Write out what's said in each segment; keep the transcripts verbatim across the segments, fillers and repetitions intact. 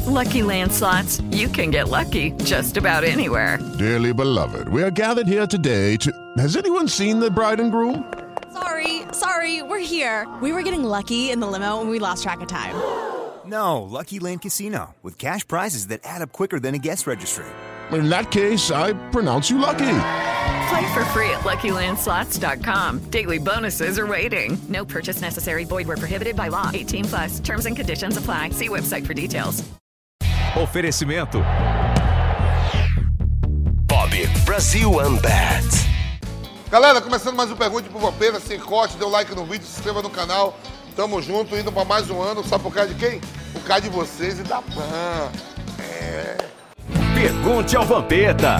Lucky Land Slots, you can get lucky just about anywhere. Dearly beloved, we are gathered here today to... Has anyone seen the bride and groom? Sorry, sorry, we're here. We were getting lucky in the limo and we lost track of time. No, Lucky Land Casino, with cash prizes that add up quicker than a guest registry. In that case, I pronounce you lucky. Play for free at Lucky Land Slots dot com. Daily bonuses are waiting. No purchase necessary. Void where prohibited by law. eighteen plus. Terms and conditions apply. See website for details. Oferecimento Bob Brasil Unbat. Galera, começando mais um Pergunte pro Vampeta, sem corte, dê um like no vídeo, se inscreva no canal. Tamo junto, indo pra mais um ano. Sabe por causa de quem? Por causa de vocês e da Pan. É... Pergunte ao Vampeta.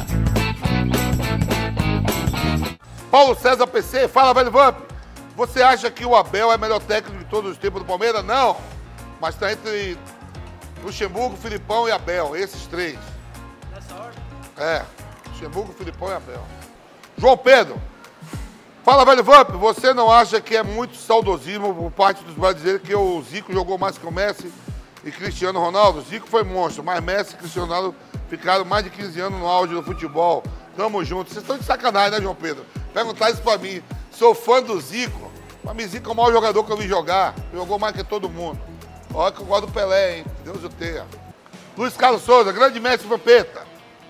Paulo César P C, fala, velho Vamp. Você acha que o Abel é o melhor técnico de todos os tempos do Palmeiras? Não. Mas tá entre Luxemburgo, Filipão e Abel, esses três. Nessa ordem? É, Luxemburgo, Filipão e Abel. João Pedro, fala, velho Vamp, você não acha que é muito saudosismo por parte dos brasileiros que o Zico jogou mais que o Messi e Cristiano Ronaldo? Zico foi monstro, mas Messi e Cristiano Ronaldo ficaram mais de quinze anos no auge do futebol. Tamo junto. Vocês estão de sacanagem, né, João Pedro? Perguntar isso pra mim. Sou fã do Zico, mas me Zico é o maior jogador que eu vi jogar. Jogou mais que todo mundo. Olha que eu gosto do Pelé, hein? Deus o tenha. Luiz Carlos Souza, grande mestre Vampeta.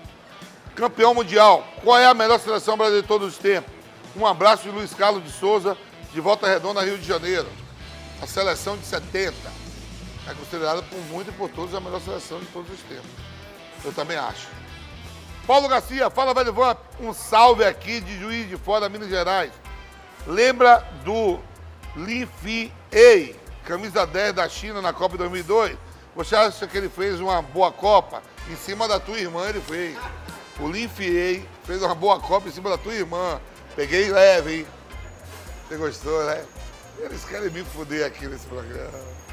Campeão mundial. Qual é a melhor seleção brasileira de todos os tempos? Um abraço de Luiz Carlos de Souza, de Volta Redonda, Rio de Janeiro. A seleção de setenta. É considerada por muito e por todos a melhor seleção de todos os tempos. Eu também acho. Paulo Garcia, fala, velho Vamp. Um salve aqui de Juiz de Fora, Minas Gerais. Lembra do Lin Fei, camisa dez da China na Copa de dois mil e dois? Você acha que ele fez uma boa Copa? Em cima da tua irmã ele fez. O Lin Fei fez uma boa Copa em cima da tua irmã. Peguei leve, hein? Você gostou, né? Eles querem me fuder aqui nesse programa.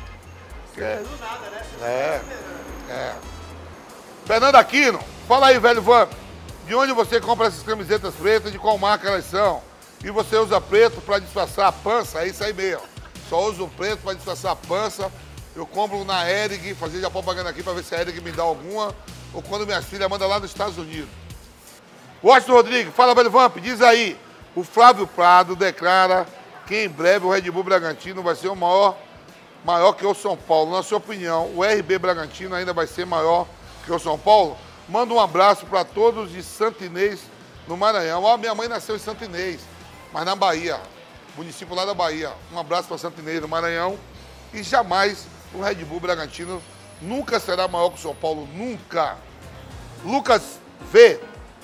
Quer? Não nada, né? É, é. Fernando Aquino, fala aí, velho Vamp. De onde você compra essas camisetas pretas? De qual marca elas são? E você usa preto para disfarçar a pança? É isso aí mesmo. Só uso preto para disfarçar a pança. Eu compro na Hering, fazer já propaganda aqui para ver se a Hering me dá alguma. Ou quando minhas filhas mandam lá nos Estados Unidos. Washington Rodrigues, fala, velho Vamp. Diz aí, o Flávio Prado declara que em breve o Red Bull Bragantino vai ser o maior, maior que o São Paulo. Na sua opinião, o R B Bragantino ainda vai ser maior que o São Paulo? Manda um abraço para todos de Santo Inês, no Maranhão. Ó, minha mãe nasceu em Santo Inês, mas na Bahia, município lá da Bahia. Um abraço para Santo Inês, no Maranhão. E jamais o Red Bull Bragantino nunca será maior que o São Paulo, nunca. Lucas V.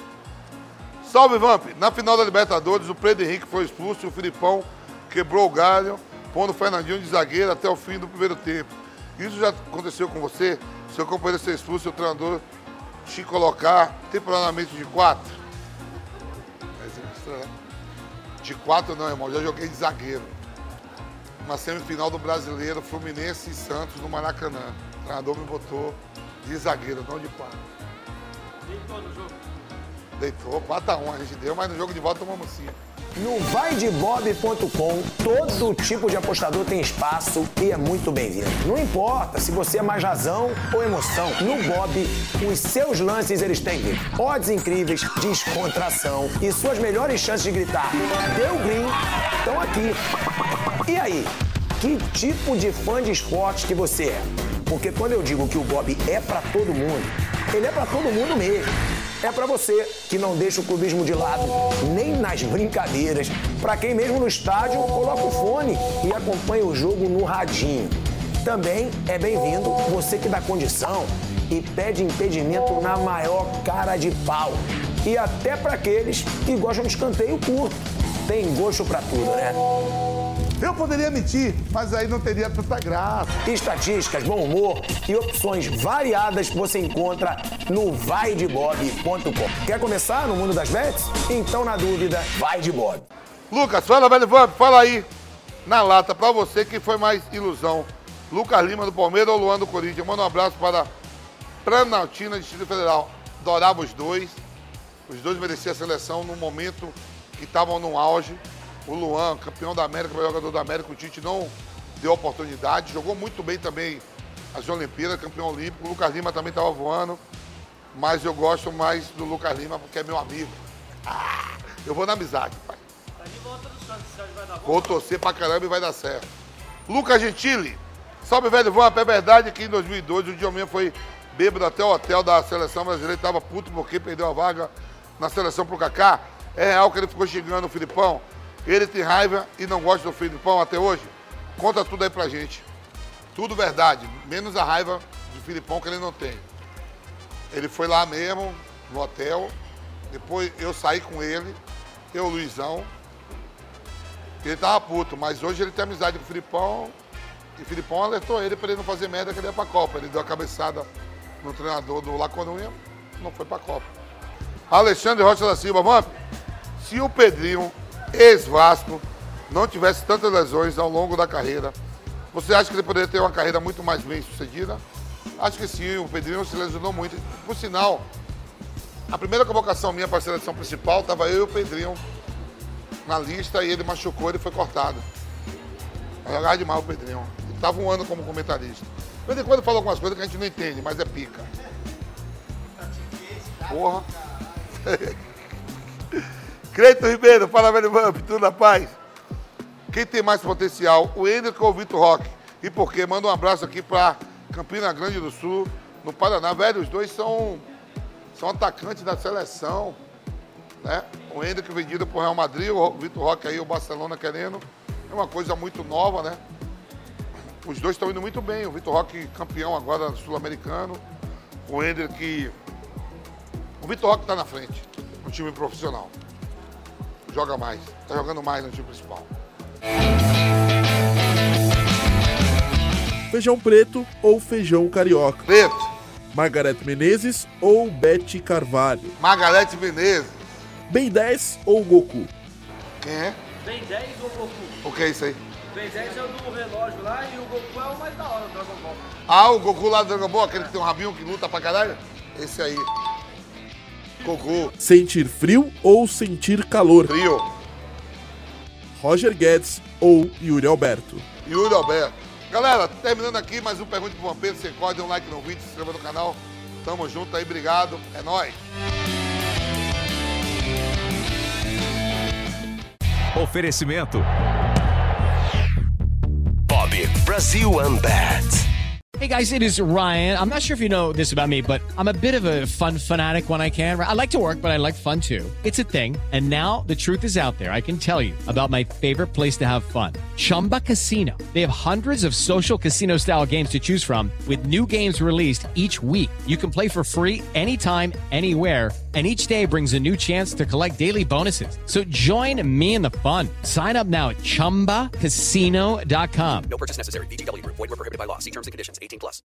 Salve, Vamp. Na final da Libertadores, o Pedro Henrique foi expulso e o Filipão quebrou o galho, pondo o Fernandinho de zagueiro até o fim do primeiro tempo. Isso já aconteceu com você? Seu companheiro ser expulso, seu treinador te colocar temporariamente de quatro? De quatro não, irmão. Já joguei de zagueiro. Uma semifinal do Brasileiro, Fluminense e Santos no Maracanã. O treinador me botou de zagueiro, não de quatro. Deitou no jogo? Deitou, quatro a um a gente deu, mas no jogo de volta tomamos cinco. No vai de bob ponto com, todo tipo de apostador tem espaço e é muito bem-vindo. Não importa se você é mais razão ou emoção. No Bob, os seus lances eles têm odds incríveis, descontração e suas melhores chances de gritar deu green estão aqui. E aí, que tipo de fã de esportes que você é? Porque quando eu digo que o Bob é pra todo mundo, ele é pra todo mundo mesmo. É pra você que não deixa o clubismo de lado, nem nas brincadeiras. Pra quem mesmo no estádio coloca o fone e acompanha o jogo no radinho. Também é bem-vindo você que dá condição e pede impedimento na maior cara de pau. E até pra aqueles que gostam de escanteio curto. Tem gosto pra tudo, né? Eu poderia mentir, mas aí não teria tanta graça. Estatísticas, bom humor e opções variadas você encontra no vai de bob ponto com. Quer começar no mundo das bets? Então, na dúvida, vai de Bob. Lucas, fala, velho Vamp, fala aí na lata pra você que foi mais ilusão. Lucas Lima do Palmeiras ou Luan do Corinthians? Manda um abraço para Planaltina, Distrito Federal. Adorava os dois. Os dois mereciam a seleção no momento que estavam no auge. O Luan, campeão da América, jogador da América, o Tite não deu oportunidade. Jogou muito bem também as Olimpíadas, campeão olímpico. O Lucas Lima também estava voando, mas eu gosto mais do Lucas Lima porque é meu amigo. Ah, eu vou na amizade, pai. Tá de volta do Santos, vai dar Vou torcer pra caramba e vai dar certo. Lucas Gentili, salve, velho Vamp. É verdade que em dois mil e doze o Djalminha foi bêbado até o hotel da seleção brasileira e tava puto porque perdeu a vaga na seleção pro Kaká? É real que ele ficou xingando o Filipão? Ele tem raiva e não gosta do Filipão até hoje? Conta tudo aí pra gente. Tudo verdade, menos a raiva do Filipão que ele não tem. Ele foi lá mesmo, no hotel, depois eu saí com ele, eu, Luizão, ele tava puto, mas hoje ele tem amizade com o Filipão e o Filipão alertou ele pra ele não fazer merda que ele ia pra Copa. Ele deu a cabeçada no treinador do Laconunha, não foi pra Copa. Alexandre Rocha da Silva, Vamp, se o Pedrinho, ex-Vasco, não tivesse tantas lesões ao longo da carreira, você acha que ele poderia ter uma carreira muito mais bem sucedida? Acho que sim, o Pedrinho se lesionou muito. Por sinal, a primeira convocação minha para a seleção principal, estava eu e o Pedrinho na lista e ele machucou, ele foi cortado. Vai jogar demais o Pedrinho. Ele estava um ano como comentarista. De vez em quando fala algumas coisas que a gente não entende, mas é pica. Porra. Cleiton Ribeiro, fala, velho Vamp, tudo na paz? Quem tem mais potencial, o Hendrick ou o Vitor Roque? E por quê? Manda um abraço aqui para Campina Grande do Sul, no Paraná. Velho, os dois são, são atacantes da seleção, né? O Hendrick vendido pro Real Madrid, o Vitor Roque aí, o Barcelona querendo. É uma coisa muito nova, né? Os dois estão indo muito bem. O Vitor Roque campeão agora sul-americano. O Hendrick... O Vitor Roque tá na frente, no time profissional. Joga mais, tá jogando mais no time principal. Feijão preto ou feijão carioca? Preto. Margareth Menezes ou Beth Carvalho? Margareth Menezes. Ben dez ou Goku? Quem é? Ben dez ou Goku? O que é isso aí? Ben dez é o do relógio lá e o Goku é o mais da hora do Dragon Ball. Ah, o Goku lá do Dragon Ball, aquele que tem um rabinho que luta pra caralho? Esse aí. Goku. Sentir frio ou sentir calor? Frio. Roger Guedes ou Yuri Alberto? Yuri Alberto. Galera, terminando aqui mais um Pergunte pro Vampiro. Você corre, dê um like no vídeo, se inscreva no canal. Tamo junto aí, obrigado. É nóis. Oferecimento Bob Brasil Unbat. Hey guys, it is Ryan. I'm not sure if you know this about me, but I'm a bit of a fun fanatic when I can. I like to work, but I like fun too. It's a thing. And now the truth is out there. I can tell you about my favorite place to have fun. Chumba Casino. They have hundreds of social casino style games to choose from with new games released each week. You can play for free anytime, anywhere. And each day brings a new chance to collect daily bonuses. So join me in the fun. Sign up now at chumba casino dot com. No purchase necessary. V G W Group. Void where prohibited by law. See terms and conditions. eighteen plus.